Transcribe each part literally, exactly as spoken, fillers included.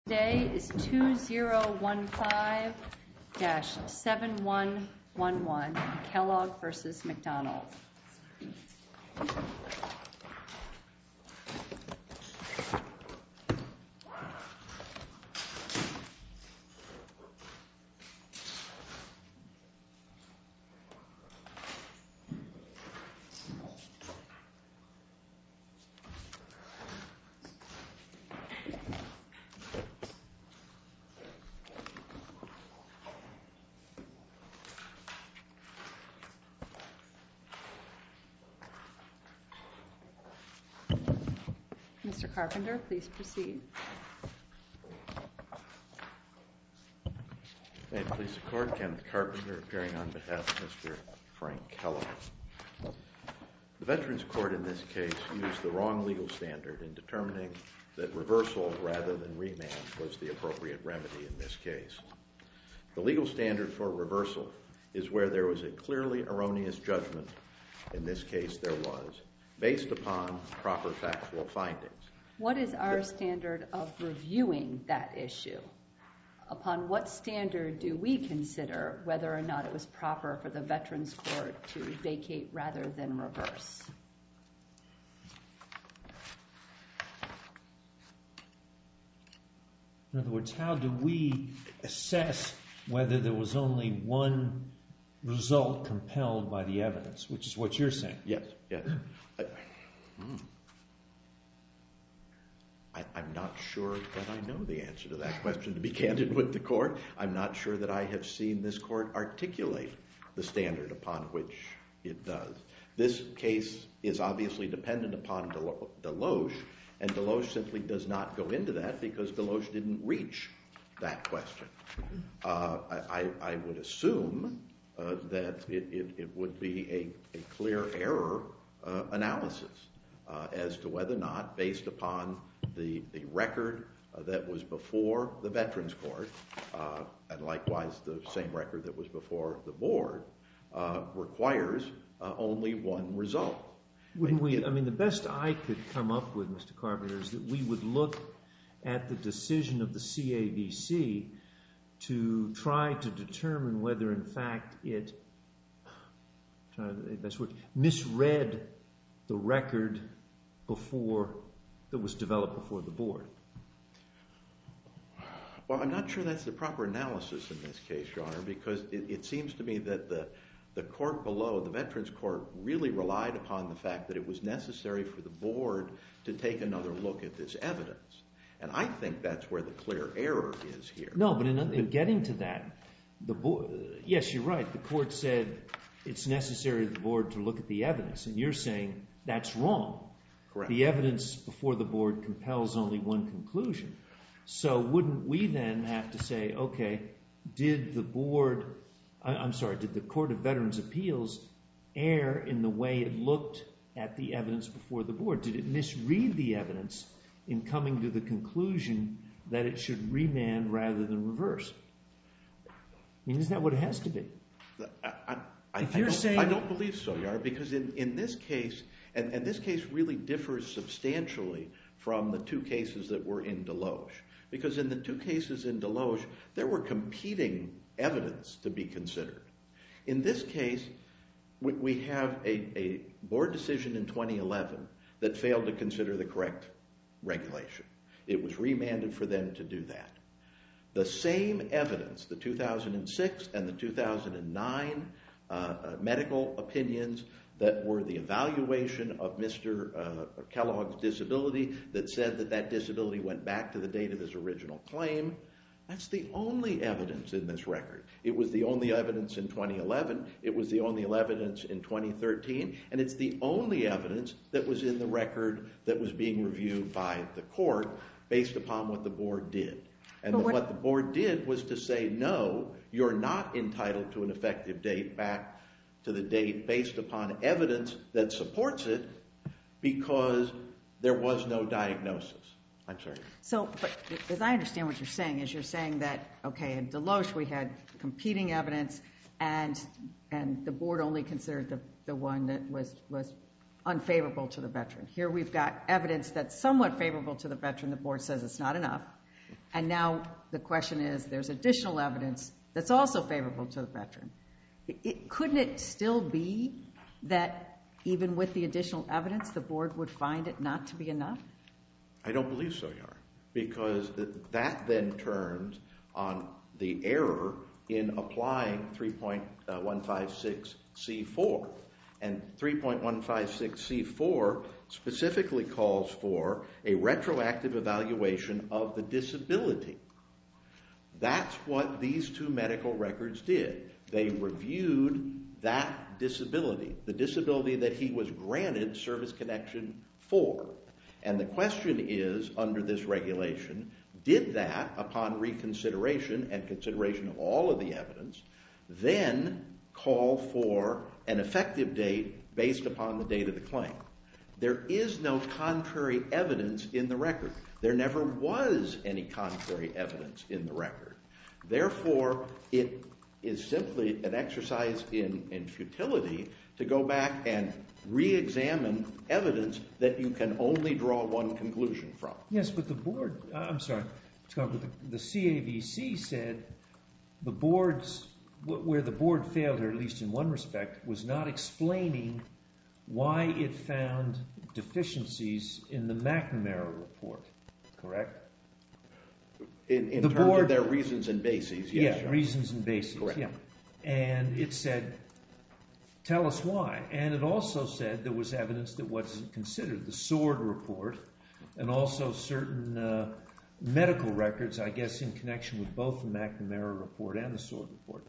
today is two zero one five dash seven one one one, Kellogg versus McDonald. Mister Carpenter, please proceed. May it please the Court, Kenneth Carpenter appearing on behalf of Mister Frank Kellogg. The Veterans Court in this case used the wrong legal standard in determining that reversal rather than remand was the appropriate remedy in this case. The legal standard for reversal is where there was a clearly erroneous judgment, in this case there was, based upon proper factual findings. What is our standard of reviewing that issue? Upon what standard do we consider whether or not it was proper for the Veterans Court to vacate rather than reverse? In other words, how do we assess whether there was only one result compelled by the evidence, which is what you're saying? Yes, yes. I, hmm. I, I'm not sure that I know the answer to that question, to be candid with the Court. I'm not sure that I have seen this Court articulate the standard upon which it does. This case is obviously dependent upon Deloge, and Deloge simply does not go into that because Deloge didn't reach that question. Uh, I, I would assume uh, that it, it, it would be a, a clear error uh, analysis uh, as to whether or not, based upon the, the record uh, that was before the Veterans Court, uh, and likewise the same record that was before the Board, uh, requires uh, only one result. Wouldn't we, I mean, the best I could come up with, Mister Carpenter, is that we would look at the decision of the C A V C to try to determine whether, in fact, it try to, best word, misread the record before that was developed before the Board. Well, I'm not sure that's the proper analysis in this case, Your Honor, because it, it seems to me that the The court below, the Veterans Court, really relied upon the fact that it was necessary for the Board to take another look at this evidence. And I think that's where the clear error is here. No, but in, in getting to that, the board, yes, you're right. The Court said it's necessary for the Board to look at the evidence, and you're saying that's wrong. Correct. The evidence before the Board compels only one conclusion. So wouldn't we then have to say, okay, did the Board... I'm sorry, did the Court of Veterans' Appeals err in the way it looked at the evidence before the Board? Did it misread the evidence in coming to the conclusion that it should remand rather than reverse? I mean, isn't that what it has to be? I, I, I, if you're don't, saying... I don't believe so, Your Honor, because in, in this case, and, and this case really differs substantially from the two cases that were in Deloge. Because in the two cases in Deloge, there were competing evidence to be considered. In this case, we, we have a, a Board decision in twenty eleven that failed to consider the correct regulation. It was remanded for them to do that. The same evidence, the two thousand six and the two thousand nine uh, uh, medical opinions that were the evaluation of Mister Uh, Kellogg's disability that said that that disability went back to the date of his original claim, that's the only evidence in this record. It was the only evidence in twenty eleven, it was the only evidence in twenty thirteen, and it's the only evidence that was in the record that was being reviewed by the Court based upon what the Board did. And what, what the Board did was to say, no, you're not entitled to an effective date back to the date based upon evidence that supports it because there was no diagnosis. I'm sorry. So, but as I understand what you're saying, is you're saying that, okay, in Deloge we had competing evidence and and the Board only considered the, the one that was, was unfavorable to the veteran. Here we've got evidence that's somewhat favorable to the veteran. The Board says it's not enough. and now the question is there's additional evidence that's also favorable to the veteran. It, it, couldn't it still be that even with the additional evidence, the board would find it not to be enough? I don't believe so, Your Honor, because that then turns on the error in applying three point one five six C four. And three point one five six C four specifically calls for a retroactive evaluation of the disability. That's what these two medical records did. They reviewed that disability, the disability that he was granted service connection for. And the question is, under this regulation, did that, upon reconsideration and consideration of all of the evidence, then call for an effective date based upon the date of the claim? There is no contrary evidence in the record. There never was any contrary evidence in the record. Therefore, it is simply an exercise in, in futility to go back and re-examine evidence that you can only draw one conclusion from. Yes, but the board, uh, I'm sorry, but the, the C A V C said the board's, where the board failed, or at least in one respect, was not explaining why it found deficiencies in the McNamara report, correct? In, in the terms board, of their reasons and bases, yes. Yeah, reasons and bases, correct. Yeah. And it said, tell us why. And it also said there was evidence that wasn't considered, the SWORD report, and also certain uh, medical records, I guess, in connection with both the McNamara report and the SWORD report.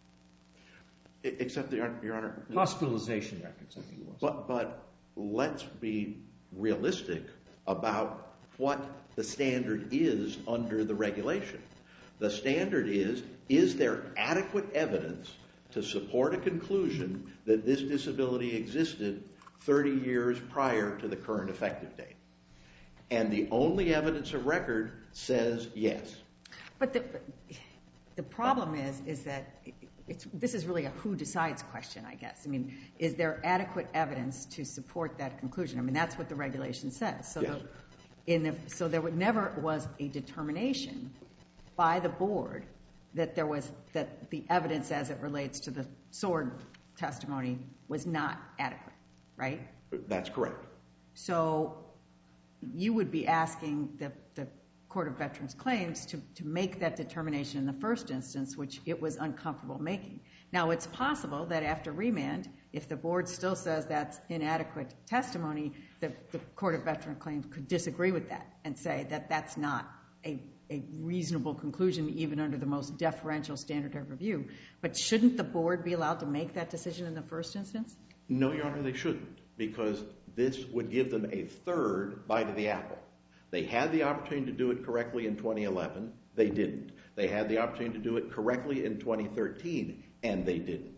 Except, the, Your Honor... Hospitalization records, I think it was. But, but let's be realistic about what the standard is under the regulation. The standard is, is there adequate evidence to support a conclusion that this disability existed thirty years prior to the current effective date? And the only evidence of record says yes. But the, the problem is, is that it's, this is really a who decides question, I guess. I mean, is there adequate evidence to support that conclusion? I mean, that's what the regulation says. So, yes. the, in the, so there would never was a determination by the board that there was, that the evidence as it relates to the SWORD testimony was not adequate, right? That's correct. So you would be asking the, the Court of Veterans Claims to, to make that determination in the first instance, which it was uncomfortable making. Now, it's possible that after remand, if the board still says that's inadequate testimony, the, the Court of Veterans Claims could disagree with that and say that that's not a, a reasonable conclusion, even under the most deferential standard of review. But shouldn't the board be allowed to make that decision in the first instance? No, Your Honor, they shouldn't, because this would give them a third bite of the apple. They had the opportunity to do it correctly in twenty eleven. They didn't. They had the opportunity to do it correctly in twenty thirteen, and they didn't.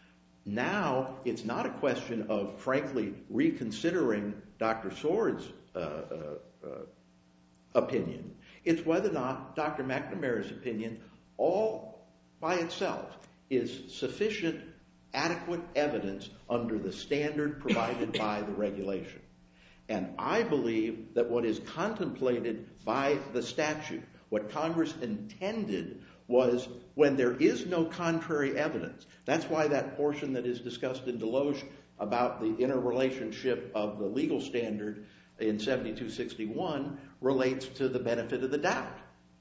Now, it's not a question of, frankly, reconsidering Doctor SWORD's uh, uh, uh, opinion. It's whether or not Doctor McNamara's opinion, all by itself, is sufficient, adequate evidence under the standard provided by the regulation. And I believe that what is contemplated by the statute, what Congress intended, was when there is no contrary evidence. That's why that portion that is discussed in Deloge about the interrelationship of the legal standard in seventy-two sixty-one relates to the benefit of the doubt.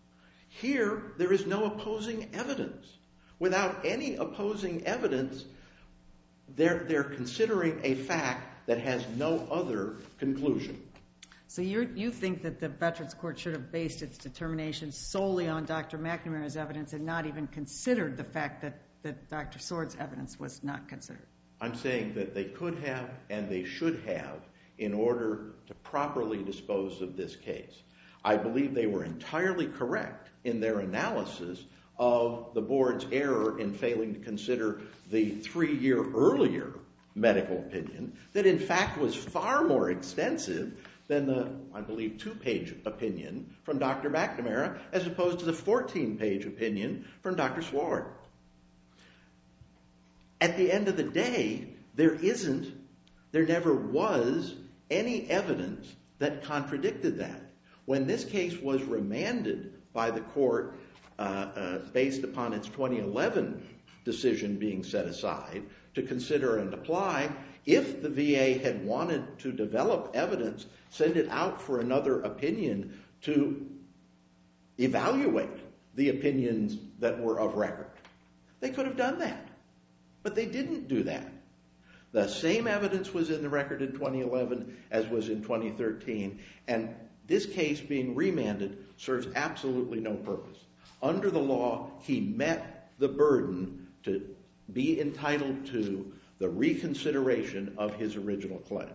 Here, there is no opposing evidence. Without any opposing evidence, they're, they're considering a fact that has no other conclusion. So you're, you think that the Veterans Court should have based its determination solely on Doctor McNamara's evidence and not even considered the fact that, that Doctor SWORD's evidence was not considered? I'm saying that they could have and they should have in order to properly dispose of this case. I believe they were entirely correct in their analysis of the board's error in failing to consider the three-year earlier medical opinion that in fact was far more extensive than the, I believe, two-page opinion from Doctor McNamara as opposed to the fourteen-page opinion from Doctor SWORD. At the end of the day, there isn't, there never was any evidence that contradicted that. When this case was remanded by the court uh, uh, based upon its twenty eleven decision being set aside to consider and apply. If the V A had wanted to develop evidence, send it out for another opinion to evaluate the opinions that were of record. They could have done that, but they didn't do that. The same evidence was in the record in twenty eleven as was in twenty thirteen, and this case being remanded serves absolutely no purpose. Under the law, he met the burden to be entitled to the reconsideration of his original claim.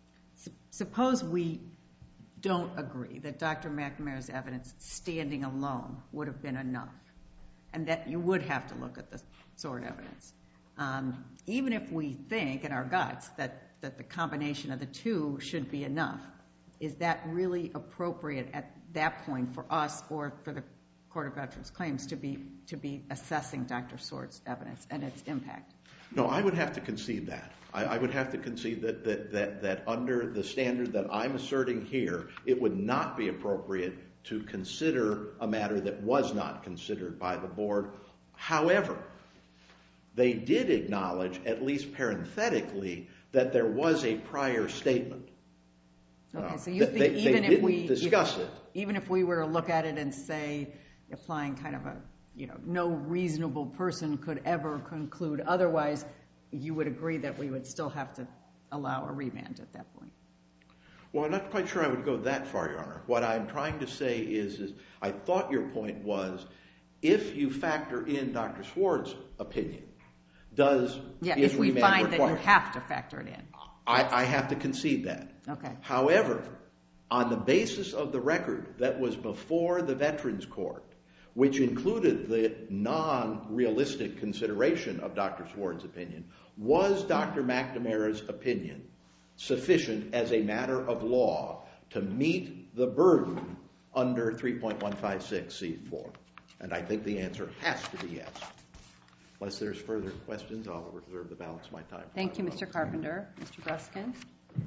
Suppose we don't agree that Doctor McNamara's evidence standing alone would have been enough, and that you would have to look at the sword evidence. Um, even if we think in our guts that, that the combination of the two should be enough, is that really appropriate at that point for us or for the Court of Veterans Claims to be to be assessing Doctor Sword's evidence and its impact? No, I would have to concede that. I, I would have to concede that, that, that, that under the standard that I'm asserting here, it would not be appropriate to consider a matter that was not considered by the board. However, they did acknowledge, at least parenthetically, that there was a prior statement. Okay, uh, so you think they, even they if didn't we discuss if, it, even if we were to look at it and say, applying kind of a, you know, no reasonable person could ever conclude otherwise, you would agree that we would still have to allow a remand at that point? Well, I'm not quite sure I would go that far, Your Honor. What I'm trying to say is, is I thought your point was, if you factor in Doctor Sword's opinion, does yeah, is if we remand find required? that you have to factor it in. I, I have to concede that. Okay. However, on the basis of the record that was before the Veterans Court, which included the non-realistic consideration of Doctor Sword's opinion, was Doctor McNamara's opinion sufficient as a matter of law to meet the burden under three point one five six C four? And I think the answer has to be yes. Unless there's further questions, I'll reserve the balance of my time. Thank you, Mister Carpenter. Mister Gruskin.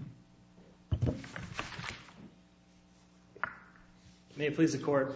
May it please the Court.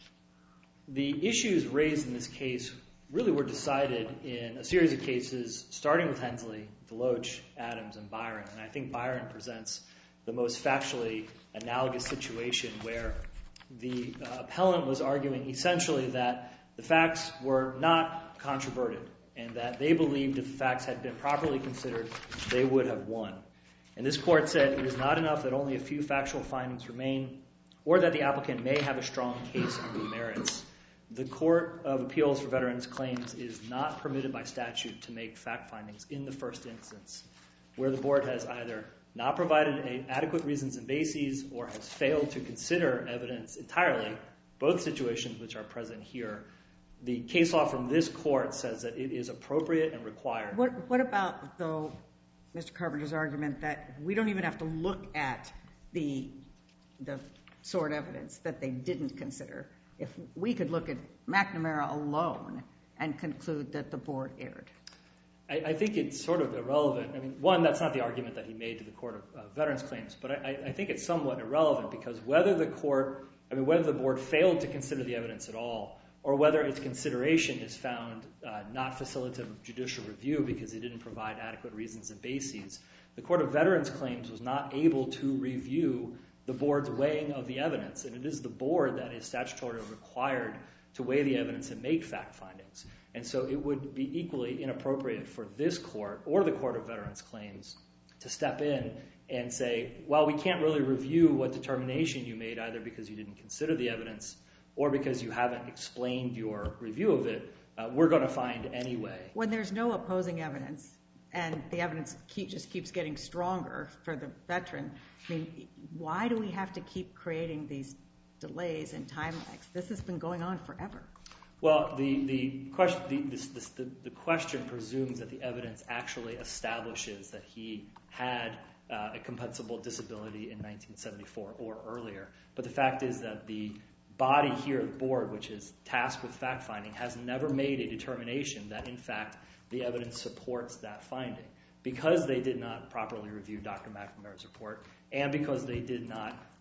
The issues raised in this case really were decided in a series of cases, starting with Hensley, Deloach, Adams, and Byron. And I think Byron presents the most factually analogous situation where the uh, appellant was arguing essentially that the facts were not controverted and that they believed if the facts had been properly considered, they would have won. And this court said it is not enough that only a few factual findings remain or that the applicant may have a strong case on the merits. The Court of Appeals for Veterans Claims is not permitted by statute to make fact findings in the first instance, where the board has either not provided a, adequate reasons and bases or has failed to consider evidence entirely, both situations which are present here. The case law from this court says that it is appropriate and required. What, what about, though, Mister Carpenter's argument that we don't even have to look at the the sword evidence that they didn't consider? If we could look at McNamara alone and conclude that the board erred? I, I think it's sort of irrelevant. I mean, one, that's not the argument that he made to the Court of uh, Veterans Claims, but I, I think it's somewhat irrelevant because whether the court, I mean, whether the board failed to consider the evidence at all, or whether its consideration is found uh, not facilitative of judicial review because it didn't provide adequate reasons and bases, the Court of Veterans Claims was not able to review the board's weighing of the evidence, and it is the board that is statutorily required to weigh the evidence and make fact findings. And so it would be equally inappropriate for this court or the Court of Veterans Claims to step in and say, well, we can't really review what determination you made either because you didn't consider the evidence or because you haven't explained your review of it. Uh, we're going to find anyway. When there's no opposing evidence and the evidence keep, just keeps getting stronger for the veteran, I mean, why do we have to keep creating these delays and time lags? This has been going on forever. Well, the the question the, this, this, the, the question presumes that the evidence actually establishes that he had uh, a compensable disability in nineteen seventy-four or earlier. But the fact is that the body here, the board, which is tasked with fact finding, has never made a determination that, in fact, the evidence supports that finding. Because they did not properly review Doctor McNamara's report and because they did not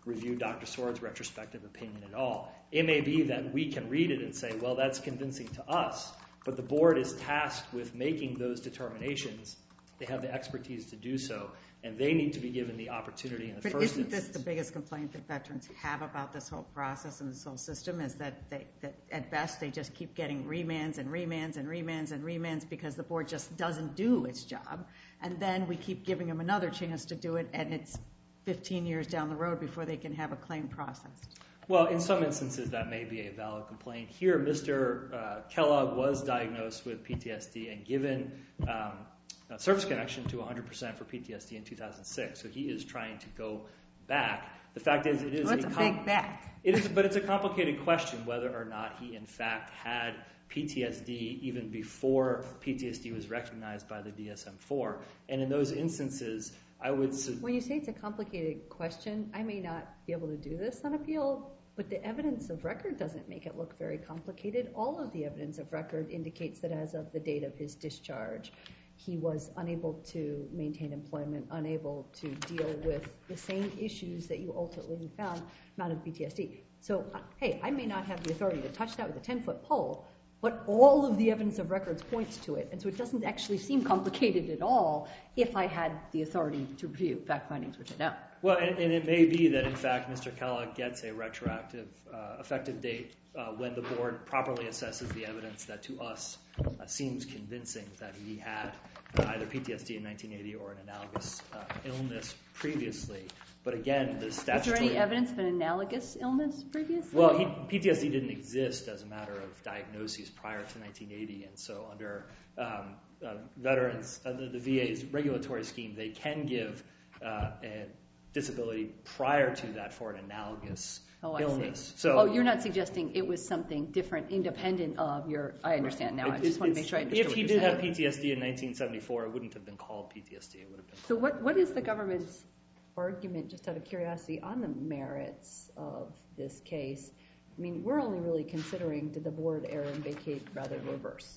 review Doctor Sword's retrospective opinion at all. It may be that we can read it and say, well, that's convincing to us, but the board is tasked with making those determinations. They have the expertise to do so, and they need to be given the opportunity in the but first isn't instance. this the biggest complaint that veterans have about this whole process and this whole system is that, they, that at best they just keep getting remands and remands and remands and remands because the board just doesn't do its job, and then we keep giving them another chance to do it, and it's fifteen years down the road before they can have a claim processed. Well, in some instances, that may be a valid complaint. Here, Mister Uh, Kellogg was diagnosed with P T S D and given um, a service connection to one hundred percent for P T S D in two thousand six, so he is trying to go back. The fact is, it is well, it's a, a com- big back. It is, but it's a complicated question whether or not he, in fact, had P T S D even before P T S D was recognized by the D S M four. And in those instances, I would... Su- When you say it's a complicated question, I may not be able to do this on appeal, but the evidence of record doesn't make it look very complicated. All of the evidence of record indicates that as of the date of his discharge, he was unable to maintain employment, unable to deal with the same issues that you ultimately found amount of P T S D. So, uh, hey, I may not have the authority to touch that with a ten-foot pole, but all of the evidence of records points to it, and so it doesn't actually seem complicated at all if I had the authority to review fact findings, which I don't. Well, and, and it may be that, in fact, Mister Kellogg gets a retroactive uh, effective date uh, when the board properly assesses the evidence that, to us, uh, seems convincing that he had uh, either P T S D in nineteen eighty or an analogous uh, illness previously. But again, the statutory... Is there any evidence of an analogous illness previously? Well, he, P T S D didn't exist as a matter of diagnoses prior to nineteen eighty, and so under um, uh, veterans, uh, the, the V A's regulatory scheme, they can give uh, a disability prior to that for an analogous oh, I illness. See. So, oh, you're not suggesting it was something different, independent of your... I understand now. It, I just want to make sure I understand If what he you're did saying. have P T S D in nineteen seventy-four, it wouldn't have been called P T S D. It would have been. So what what is the government's argument, just out of curiosity, on the merits of this case? I mean, we're only really considering did the board err and vacate rather reverse.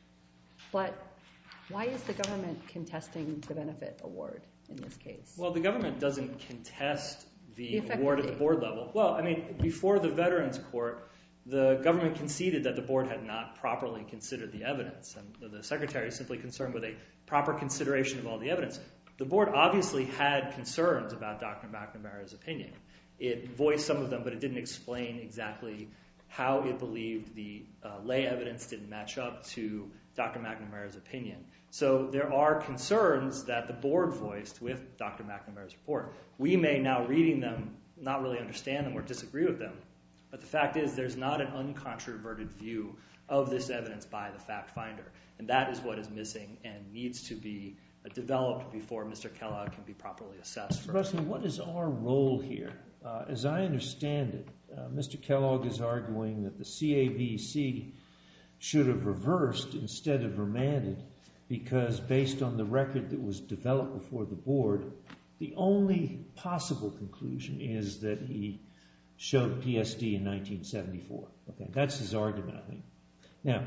But why is the government contesting the benefit award in this case? Well, the government doesn't contest the, The award at the board level. Well, I mean, before the Veterans Court, the government conceded that the board had not properly considered the evidence, and the secretary is simply concerned with a proper consideration of all the evidence. The board obviously had concerns about Doctor McNamara's opinion. It voiced some of them, but it didn't explain exactly how it believed the uh, lay evidence didn't match up to Doctor McNamara's opinion. So there are concerns that the board voiced with Doctor McNamara's report. We may now, reading them, not really understand them or disagree with them, but the fact is there's not an uncontroverted view of this evidence by the fact finder, and that is what is missing and needs to be developed before Mister Kellogg can be properly assessed. Mister President, what is our role here? Uh, as I understand it, uh, Mister Kellogg is arguing that the C A V C should have reversed instead of remanded because based on the record that was developed before the board, the only possible conclusion is that he showed P T S D in nineteen seventy-four. Okay, that's his argument, I think. Now,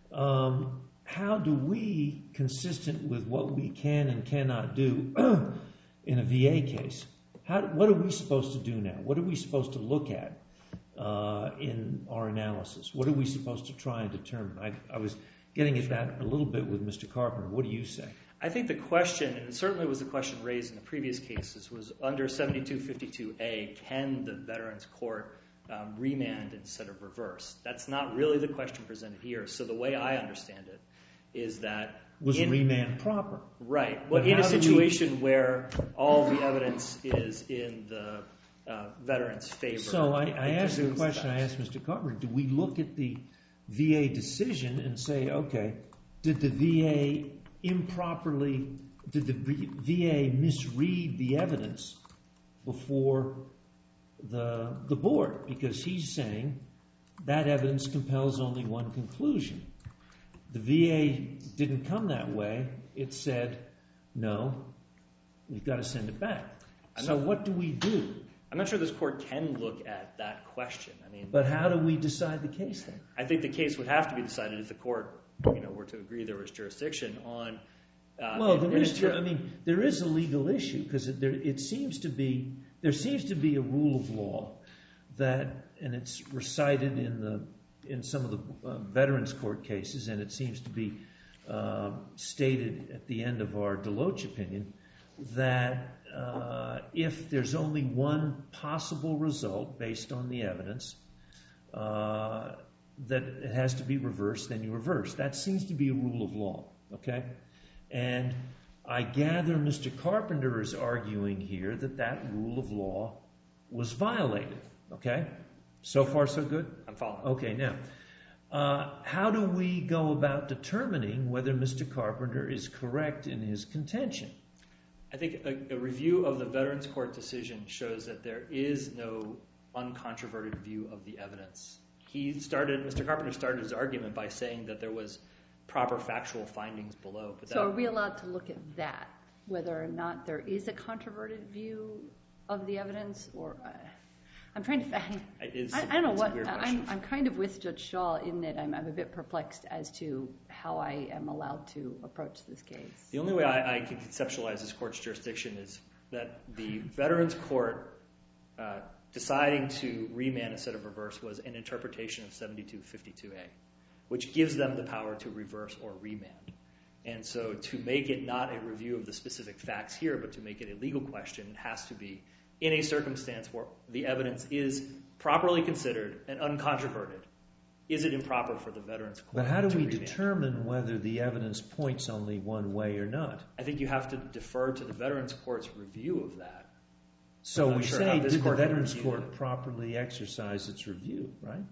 um, how do we, consistent with what we can and cannot do in a V A case, how, what are we supposed to do now? What are we supposed to look at uh, in our analysis? What are we supposed to try and determine? I, I was getting at that a little bit with Mister Carpenter. What do you say? I think the question, and it certainly was the question raised in the previous cases, was under seventy-two fifty-two A, can the Veterans Court um, remand instead of reverse? That's not really the question presented here. So the way I understand it is that... Was in, remand proper? Right. Well, in a situation we... where all the evidence is in the uh, veteran's favor... So I, I asked the question I asked Mister Carpenter, do we look at the V A decision and say, okay, did the V A improperly, did the V A misread the evidence before the the board? Because he's saying that evidence compels only one conclusion. The V A didn't come that way. It said, no, we've got to send it back. I'm so not, what do we do? I'm not sure this court can look at that question. I mean, but how do we decide the case then? I think the case would have to be decided if the court, you know, were to agree there was jurisdiction on. Uh, well, there is. Ter- I mean, there is a legal issue because it, there, it seems to be there seems to be a rule of law that, and it's recited in the in some of the uh, Veterans Court cases, and it seems to be uh, stated at the end of our Deloach opinion, that uh, if there's only one possible result based on the evidence, uh, that it has to be reversed, then you reverse. That seems to be a rule of law, okay? And I gather Mister Carpenter is arguing here that that rule of law was violated, okay? So far, so good? I'm following. Okay, now, uh, how do we go about determining whether Mister Carpenter is correct in his contention? I think a, a review of the Veterans Court decision shows that there is no uncontroverted view of the evidence. He started, Mister Carpenter started his argument by saying that there was proper factual findings below. But So that, are we allowed to look at that, whether or not there is a controverted view of the evidence? Or uh, I'm trying to, I, it's, I, I don't know it's what, a weird I'm, question. I'm kind of with Judge Shaw in that I'm, I'm a bit perplexed as to how I am allowed to approach this case. The only way I, I can conceptualize this court's jurisdiction is that the Veterans Court uh, deciding to remand instead of reverse was an interpretation of seventy-two fifty-two A, which gives them the power to reverse or remand. And so to make it not a review of the specific facts here, but to make it a legal question, it has to be in a circumstance where the evidence is properly considered and uncontroverted. Is it improper for the Veterans Court But how do to we remand? determine whether the evidence points only one way or not? I think you have to defer to the Veterans Court's review of that. So I'm not we sure say, how did this the court can Veterans review Court it. properly exercise its review, right?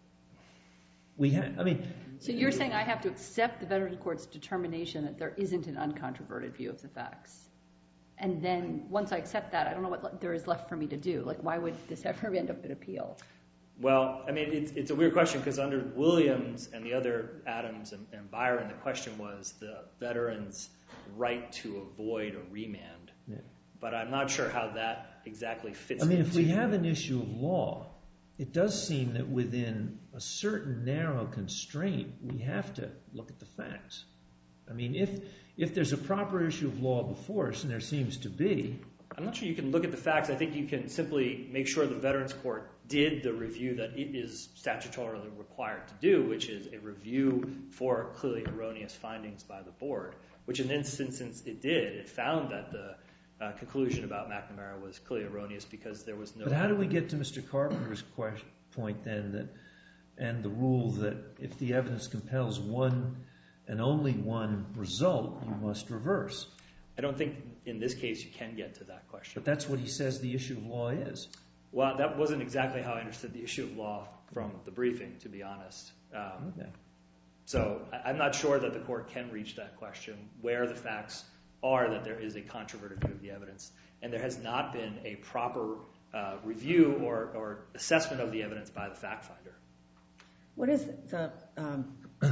We ha- I mean, So you're saying I have to accept the Veterans Court's determination that there isn't an uncontroverted view of the facts. And then once I accept that, I don't know what le- there is left for me to do. Like, why would this ever end up in appeal? Well, I mean, it's, it's a weird question because under Williams and the other Adams and, and Byron, the question was the veterans' right to avoid a remand. Yeah. But I'm not sure how that exactly fits I mean, into if we have an issue of law, it does seem that within a certain narrow constraint, we have to look at the facts. I mean, if if there's a proper issue of law before us, and there seems to be, I'm not sure you can look at the facts. I think you can simply make sure the Veterans Court did the review that it is statutorily required to do, which is a review for clearly erroneous findings by the board, which in this instance it did. It found that the uh, conclusion about McNamara was clearly erroneous because there was no... But how do we get to Mister Carpenter's question, point then, that, and the rule that if the evidence compels one and only one result, you must reverse? I don't think in this case you can get to that question. But that's what he says the issue of law is. Well, that wasn't exactly how I understood the issue of law from the briefing, to be honest. Um, Okay. So I- I'm not sure that the court can reach that question, where the facts are that there is a controverted view of the evidence. And there has not been a proper uh, review or, or assessment of the evidence by the fact finder. What is the um,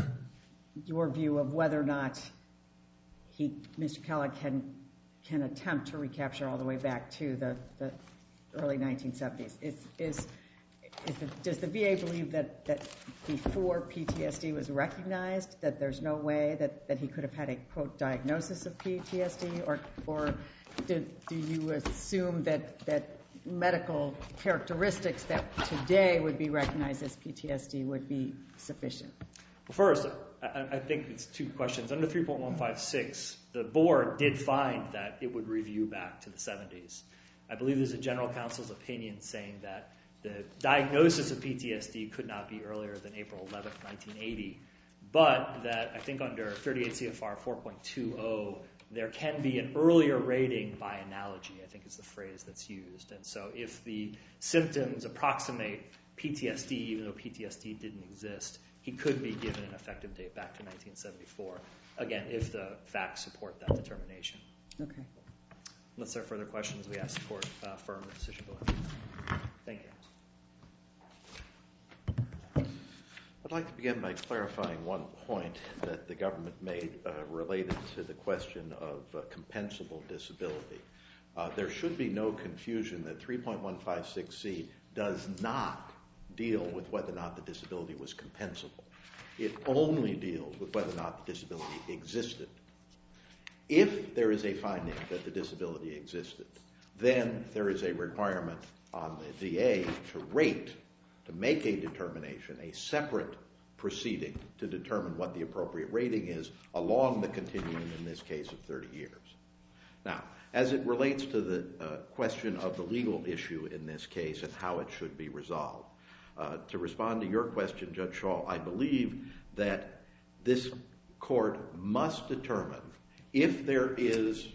your view of whether or not he, Mister Kellogg, can can attempt to recapture all the way back to the, the early nineteen seventies? Is is, is the, does the V A believe that, that before P T S D was recognized, that there's no way that, that he could have had a quote diagnosis of P T S D, or or do, do you assume that that medical characteristics that today would be recognized as P T S D would be sufficient? Well, first, I, I think it's two questions. Under three point one five six, the board did find that it would review back to the seventies. I believe there's a general counsel's opinion saying that the diagnosis of P T S D could not be earlier than April eleventh, nineteen eighty, but that I think under thirty-eight C F R four point two zero, there can be an earlier rating by analogy, I think is the phrase that's used. And so if the symptoms approximate P T S D, even though P T S D didn't exist, he could be given an effective date back to nineteen seventy-four, again, if the facts support that determination. Okay. Unless there are further questions, we ask the court uh, affirm the decision below. Thank you. I'd like to begin by clarifying one point that the government made uh, related to the question of uh, compensable disability. Uh, there should be no confusion that three point one five six C does not deal with whether or not the disability was compensable. It only deals with whether or not the disability existed. If there is a finding that the disability existed, then there is a requirement on the V A to rate, to make a determination, a separate proceeding to determine what the appropriate rating is along the continuum, in this case, of thirty years. Now, as it relates to the uh, question of the legal issue in this case and how it should be resolved, uh, to respond to your question, Judge Shaw, I believe that this court must determine if there is,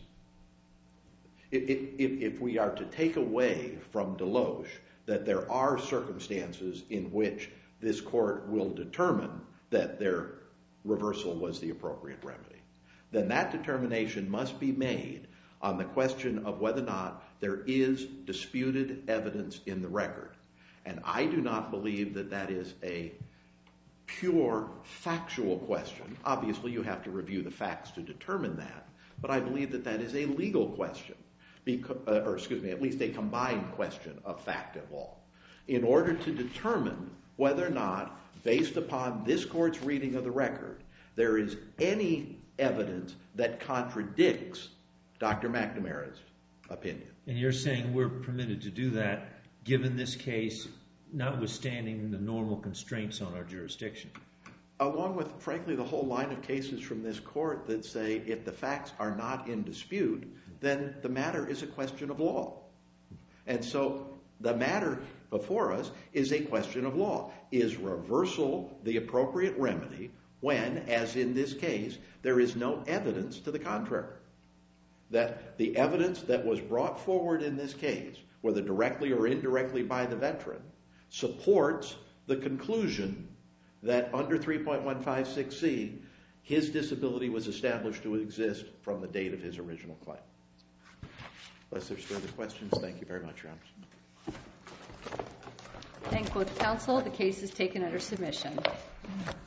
if, if, if we are to take away from Deloche that there are circumstances in which this court will determine that their reversal was the appropriate remedy, then that determination must be made on the question of whether or not there is disputed evidence in the record. And I do not believe that that is a pure factual question. Obviously, you have to review the facts to determine that, but I believe that that is a legal question, because, uh, or excuse me, at least a combined question of fact and law, in order to determine whether or not, based upon this court's reading of the record, there is any evidence that contradicts Doctor McNamara's opinion. And you're saying we're permitted to do that, given this case, notwithstanding the normal constraints on our jurisdiction? Along with, frankly, the whole line of cases from this court that say if the facts are not in dispute, then the matter is a question of law. And so the matter before us is a question of law. Is reversal the appropriate remedy when, as in this case, there is no evidence to the contrary? That the evidence that was brought forward in this case, whether directly or indirectly by the veteran, supports the conclusion that under three point one five six C, his disability was established to exist from the date of his original claim. Unless there's further questions, thank you very much, Your Honor. Thank both counsel. The case is taken under submission.